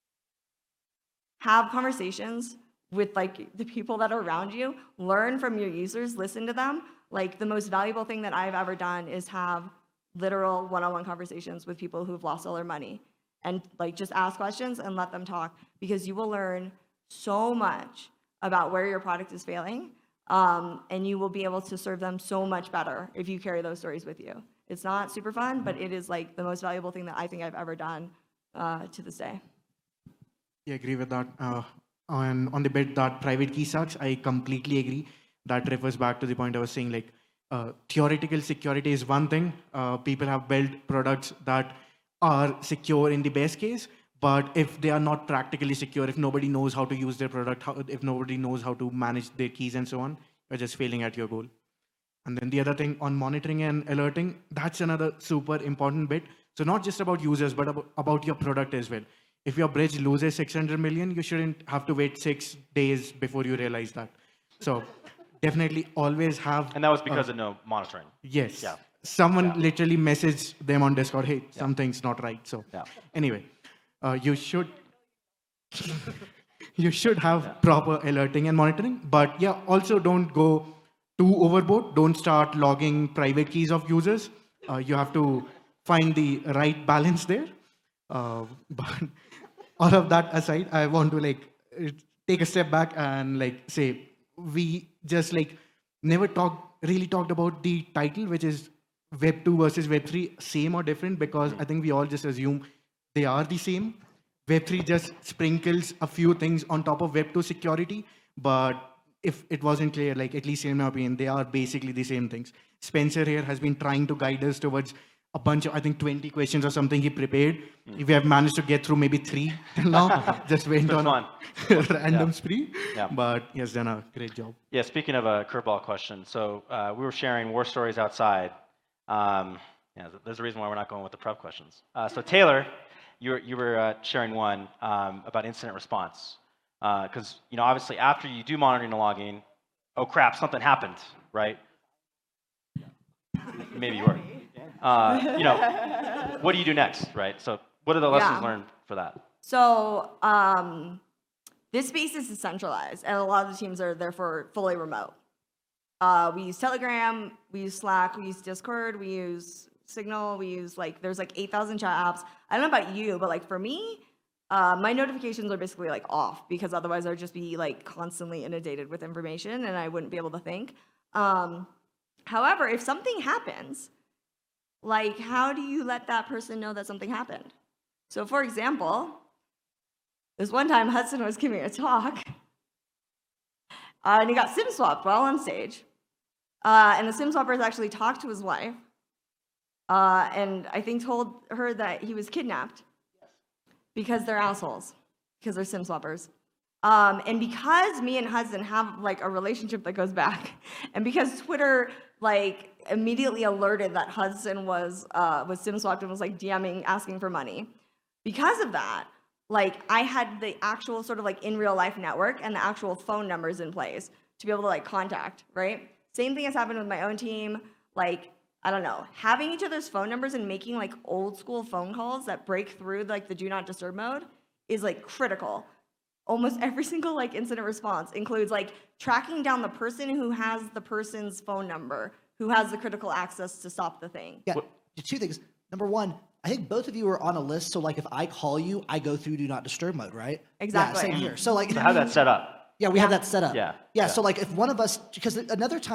have conversations with, like, the people that are around you. Learn from your users. Listen to them. Like, the most valuable thing that I've ever done is have literal one-on-one conversations with people who've lost all their money. And, like, just ask questions and let them talk, because you will learn so much about where your product is failing, um, and you will be able to serve them so much better if you carry those stories with you. It's not super fun, but it is, like, the most valuable thing that I think I've ever done uh, to this day. Yeah, I agree with that. Uh, on, on the bit that private key sucks, I completely agree. That refers back to the point I was saying, like, uh, theoretical security is one thing. Uh, people have built products that are secure in the best case, but if they are not practically secure, if nobody knows how to use their product, how, if nobody knows how to manage their keys and so on, you're just failing at your goal. And then the other thing on monitoring and alerting, that's another super important bit. So not just about users, but about, about your product as well. If your bridge loses six hundred million, you shouldn't have to wait six days before you realize that. So definitely always have... And that was because uh, of no monitoring. Yes. Yeah. Someone Yeah. literally messaged them on Discord, hey, something's not right. So Yeah. anyway, uh, you should you should have yeah. proper alerting and monitoring. But yeah, also don't go too overboard. Don't start logging private keys of users. Uh, you have to find the right balance there. Uh, but all of that aside, I want to like take a step back and like say, we just like never talk really talked about the title, which is Web two versus Web three, same or different, because I think we all just assume they are the same. Web three just sprinkles a few things on top of Web two security, but if it wasn't clear, like at least in my opinion, they are basically the same things. Spencer here has been trying to guide us towards a bunch of, I think, twenty questions or something he prepared. Mm. We have managed to get through maybe three till now. Just went on a random yeah. spree. Yeah. But he has done a great job. Yeah, speaking of a curveball question, so uh, we were sharing war stories outside. Um, yeah, there's a reason why we're not going with the prep questions. Uh, so Taylor, you were, you were uh, sharing one um, about incident response. Because, uh, you know, obviously after you do monitoring and logging, oh crap, something happened, right? Maybe you were. Uh, you know, what do you do next, right? So what are the lessons yeah. learned for that? So um, this space is decentralized, and a lot of the teams are therefore fully remote. Uh, we use Telegram, we use Slack, we use Discord, we use Signal, we use like, there's like eight thousand chat apps. I don't know about you, but like for me, uh, my notifications are basically like off, because otherwise I'd just be like constantly inundated with information and I wouldn't be able to think. Um, however, if something happens, like, how do you let that person know that something happened? So, for example, this one time Hudson was giving a talk, uh, and he got SIM swapped while on stage. Uh, and the SIM swappers actually talked to his wife, uh, and I think told her that he was kidnapped because they're assholes, because they're SIM swappers. Um, and because me and Hudson have like a relationship that goes back, and because Twitter like immediately alerted that Hudson was uh, was SIM swapped and was like DMing asking for money, because of that, like I had the actual sort of like in real life network and the actual phone numbers in place to be able to like contact, right? Same thing has happened with my own team. Like, I don't know, having each other's phone numbers and making like old school phone calls that break through like the do not disturb mode is like critical. Almost every single like incident response includes like tracking down the person who has the person's phone number, who has the critical access to stop the thing. Yeah, two things. Number one, I think both of you are on a list, so like if I call you, I go through do not disturb mode, right? Exactly. Yeah, same here. So like, so how that set up? Yeah, we have that set up. Yeah. Yeah. So like, if one of us, because another time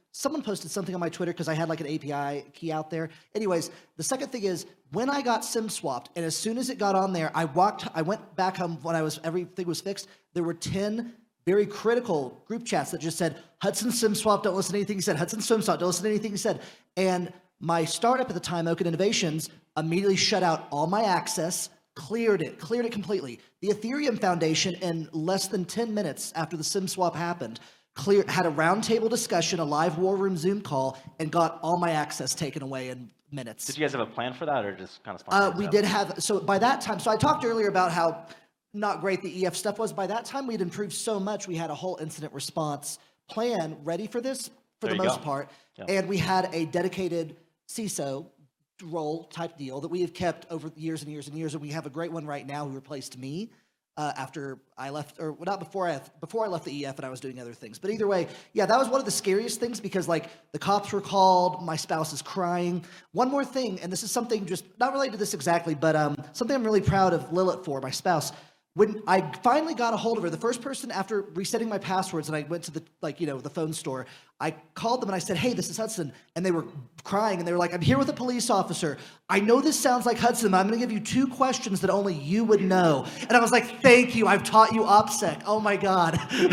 someone posted something on my Twitter because I had like an A P I key out there. Anyways, the second thing is when I got SIM swapped, and as soon as it got on there, I walked, I went back home when I was, everything was fixed. There were ten very critical group chats that just said, Hudson SIM swap, don't listen to anything he said. Hudson SIM swap, don't listen to anything he said. And my startup at the time, Oaken Innovations, immediately shut out all my access, cleared it, cleared it completely. The Ethereum Foundation, in less than ten minutes after the SIM swap happened, clear, had a roundtable discussion, a live war room Zoom call, and got all my access taken away in minutes. Did you guys have a plan for that, or just kind of Uh, spontaneous? we did have, so by that time, so I talked earlier about how not great the E F stuff was. By that time, we'd improved so much, we had a whole incident response plan ready for this, for There the you most go. part. Yeah. And we had a dedicated C I S O role type deal that we have kept over the years and years and years. And we have a great one right now who replaced me uh, after I left, or well, not before I, before I left the E F and I was doing other things. But either way, yeah, that was one of the scariest things because like the cops were called, my spouse is crying. One more thing, and this is something just not related to this exactly, but um, something I'm really proud of Lilith for, my spouse. When I finally got a hold of her, the first person after resetting my passwords and I went to the, like, you know, the phone store, I called them and I said, hey, this is Hudson. And they were crying and they were like, I'm here with a police officer. I know this sounds like Hudson, but I'm going to give you two questions that only you would know. And I was like, thank you. I've taught you OPSEC. Oh my God.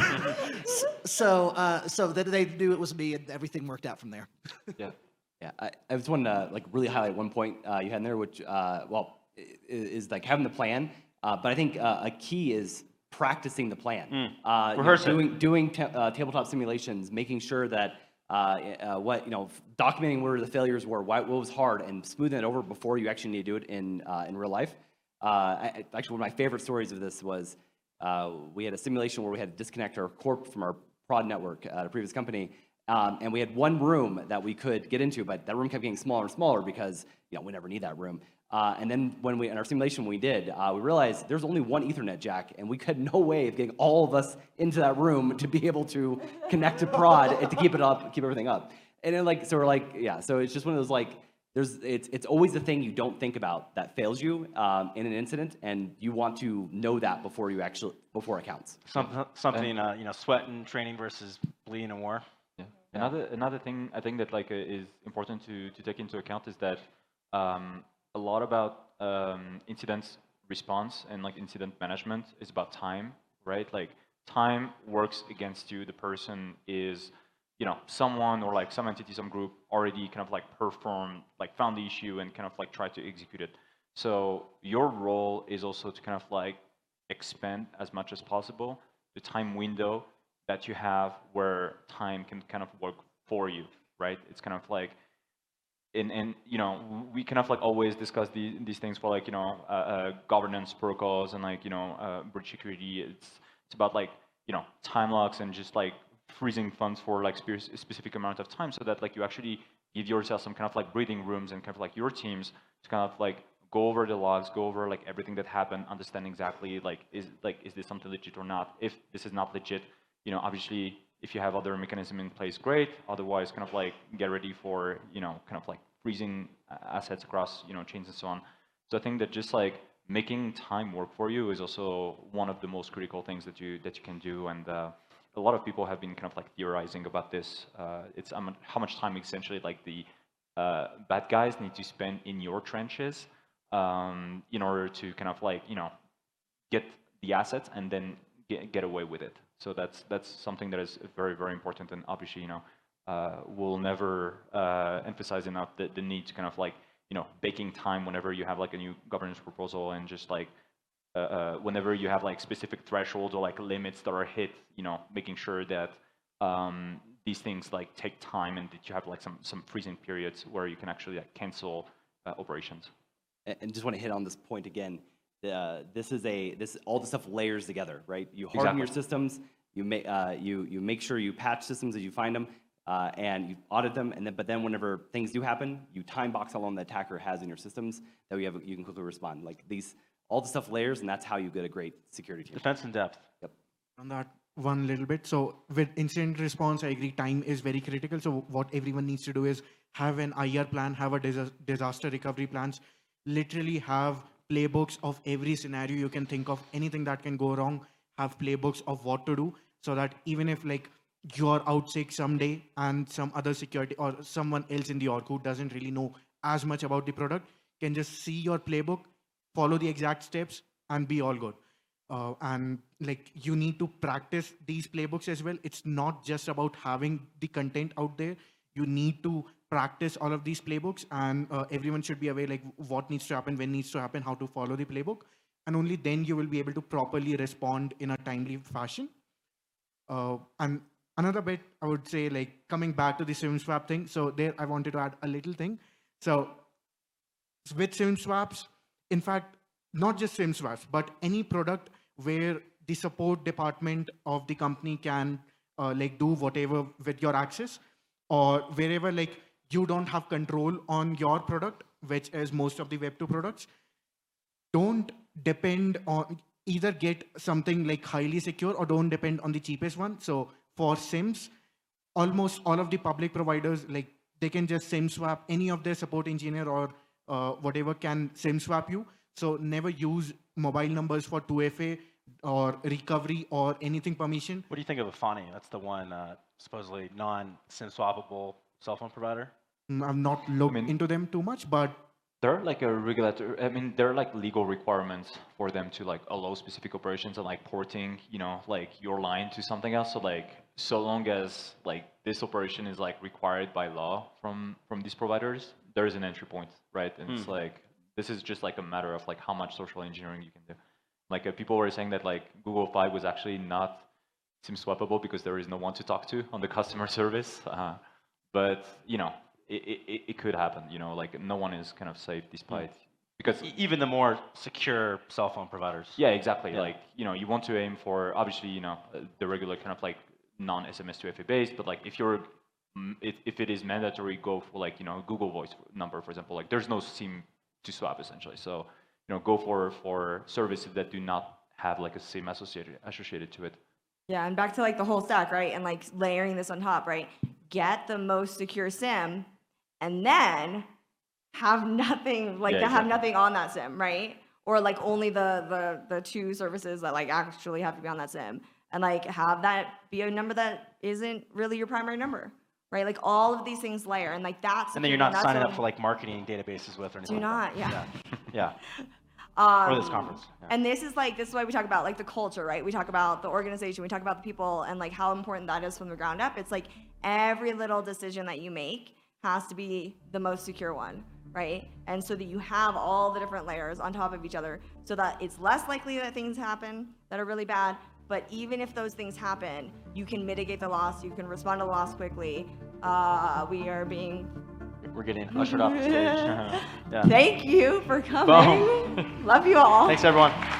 so, uh, so that they knew it was me and everything worked out from there. Yeah. Yeah, I, I just wanted to like really highlight one point uh, you had in there, which uh, well i- is, like having the plan. Uh, but I think uh, a key is practicing the plan. Uh, you know, Rehearse it. doing doing ta- uh, tabletop simulations, making sure that uh, uh, what you know, documenting where the failures were, why, what was hard, and smoothing it over before you actually need to do it in uh, in real life. Uh, I, I- actually, one of my favorite stories of this was uh, we had a simulation where we had to disconnect our corp from our prod network at a previous company. Um, and we had one room that we could get into, but that room kept getting smaller and smaller because you know we never need that room. Uh, and then when we in our simulation when we did, uh, we realized there's only one Ethernet jack, and we had no way of getting all of us into that room to be able to connect to prod and to keep it up, keep everything up. And then like so we're like yeah, so it's just one of those like there's it's it's always the thing you don't think about that fails you um, in an incident, and you want to know that before you actually before it counts. Some, something, uh, you know, sweat and training versus bleeding in war. Yeah. Another another thing I think that like uh, is important to to take into account is that um, a lot about um, incident response and like incident management is about time, right? Like time works against you. The person is, you know, someone or like some entity, some group already kind of like performed, like found the issue and kind of like tried to execute it. So your role is also to kind of like expand as much as possible the time window that you have where time can kind of work for you, right? It's kind of like, and, and you know, we kind of like always discuss the, these things for like, you know, uh, uh, governance protocols and like, you know, uh, bridge security. It's, it's about like, you know, time locks and just like freezing funds for like spe- specific amount of time so that like you actually give yourself some kind of like breathing rooms and kind of like your teams to kind of like go over the logs, go over like everything that happened, understand exactly like, is like, is this something legit or not? If this is not legit, you know, obviously, if you have other mechanism in place, great. Otherwise, kind of like get ready for, you know, kind of like freezing assets across, you know, chains and so on. So I think that just like making time work for you is also one of the most critical things that you that you can do. And uh, a lot of people have been kind of like theorizing about this. Uh, it's um, how much time essentially like the uh, bad guys need to spend in your trenches um, in order to kind of like, you know, get the assets and then get, get away with it. So that's that's something that is very, very important, and obviously, you know, uh, we'll never uh, emphasize enough the, the need to kind of like, you know, baking time whenever you have like a new governance proposal, and just like uh, uh, whenever you have like specific thresholds or like limits that are hit, you know, making sure that um, these things like take time and that you have like some some freezing periods where you can actually like cancel uh, operations. And and just want to hit on this point again. Uh, this is a this all the stuff layers together, right? You harden Exactly. your systems, you make uh, you you make sure you patch systems as you find them, uh, and you audit them, and then but then whenever things do happen, you time box how long the attacker has in your systems that we have you can quickly respond. Like these all the stuff layers, and that's how you get a great security team. Defense in depth. Yep. On that one little bit. So with incident response, I agree time is very critical. So what everyone needs to do is have an I R plan, have a dis- disaster recovery plans, literally have playbooks of every scenario you can think of, anything that can go wrong, have playbooks of what to do, so that even if like you're out sick someday and some other security or someone else in the org who doesn't really know as much about the product can just see your playbook, follow the exact steps, and be all good. Uh, and like you need to practice these playbooks as well. It's not just about having the content out there. You need to practice all of these playbooks, and uh, everyone should be aware like what needs to happen, when needs to happen, how to follow the playbook, and only then you will be able to properly respond in a timely fashion. Uh, and another bit, I would say, like coming back to the SIM swap thing. So there, I wanted to add a little thing. So with SIM swaps, in fact, not just SIM swaps, but any product where the support department of the company can uh, like do whatever with your access, or wherever like you don't have control on your product, which is most of the Web two products, don't depend on, either get something like highly secure or don't depend on the cheapest one. So for SIMs, almost all of the public providers, like they can just SIM swap any of their support engineer or uh, whatever can SIM swap you. So never use mobile numbers for two F A or recovery or anything permission. What do you think of Afani? That's the one uh, supposedly non-SIM swappable cell phone provider. Mm, I've not looked mean- into them too much, but There are like a regulator, I mean, there are like legal requirements for them to like allow specific operations and like porting, you know, like your line to something else. So like, so long as like this operation is like required by law from, from these providers, there is an entry point, right? And it's like, this is just like a matter of like how much social engineering you can do. Like uh, people were saying that like Google Fi was actually not SIM swappable because there is no one to talk to on the customer service. Uh, but, you know, It, it, it could happen, you know, like no one is kind of safe despite, because E- Even the more secure cell phone providers. yeah, exactly. Yeah. Like, you know, you want to aim for obviously, you know, uh, the regular kind of like non-S M S to F A based, but like if you're, mm, if, if it is mandatory, go for like, you know, Google Voice number, for example, like there's no SIM to swap essentially. So, you know, go for, for services that do not have like a SIM associated, associated to it. Yeah, and back to like the whole stack, right? And like layering this on top, right? Get the most secure SIM, and then have nothing, like Yeah, to have exactly. nothing on that SIM, right? Or like only the, the the two services that like actually have to be on that SIM, and like have that be a number that isn't really your primary number, right? Like all of these things layer, and like that's And then you're not that's signing what- up for like marketing databases with or anything. Do like not, yeah. that. Yeah. Um, Or this conference. Yeah. And this is like, this is why we talk about like the culture, right? We talk about the organization, we talk about the people, and like how important that is from the ground up. It's like every little decision that you make has to be the most secure one, right? And so that you have all the different layers on top of each other so that it's less likely that things happen that are really bad. But even if those things happen, you can mitigate the loss, you can respond to the loss quickly. Uh, we are being, We're getting ushered off the stage. Yeah. thank you for coming. Love you all. Thanks, everyone.